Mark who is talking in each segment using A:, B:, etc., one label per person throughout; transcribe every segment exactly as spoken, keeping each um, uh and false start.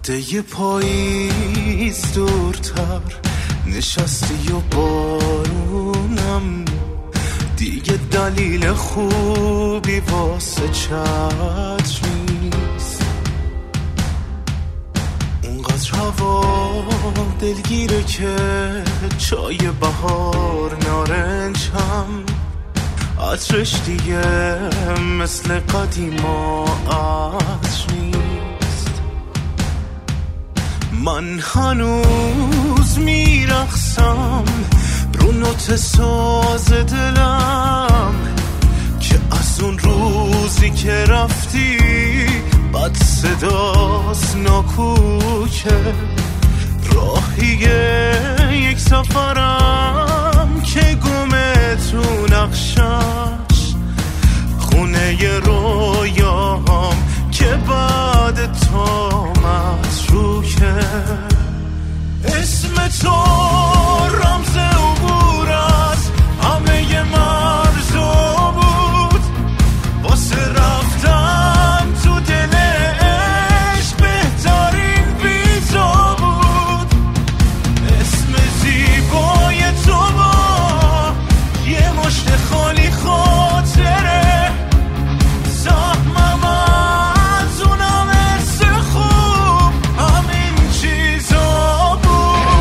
A: عده پاییز دورتر نشستی و بارونم دیگه دلیل خوبی واسه چتر نیست. اونقدر هوا دلگیره که چای بهار نارنجم عطرش دیگه مثل قدیما عطر نیست. من هنوز میرقصم رو نوت ساز دلم که از اون روزی که رفتی بد صداست ناکوکه راهیه یک سفرم که گمه تو نقشش خونه رویاهم که بعد تا متروکه. اسم تو رمز عبور از همه مرزا بود واسه رفتن تو دلش بهترین ویزا بود. اسم زیبای تو با یه مشت خالی خاطره زحمم از اونم حس خوب همین چیزا بود.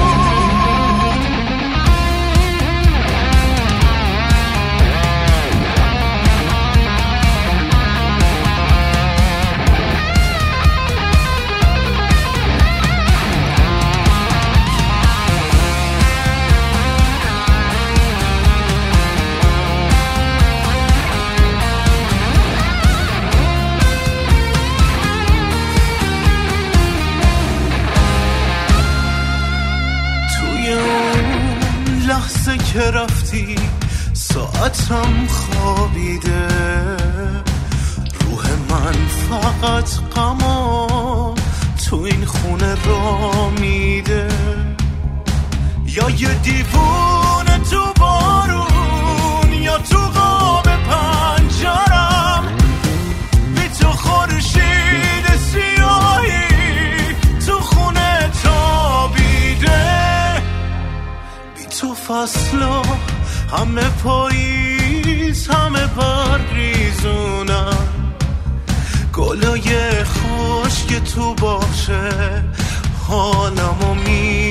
A: توی اون لحظه که رفتی ساعتم خوابیده روح من فقط غما تو این خونه را میده. یا یه دیوونه تو بارون یا تو قاب پنجرم بی تو خورشید سیاهی تو خونه تابیده. بی تو فصلا همه پاییز همه برگریزونم گلای خوش که تو باشه حالمو می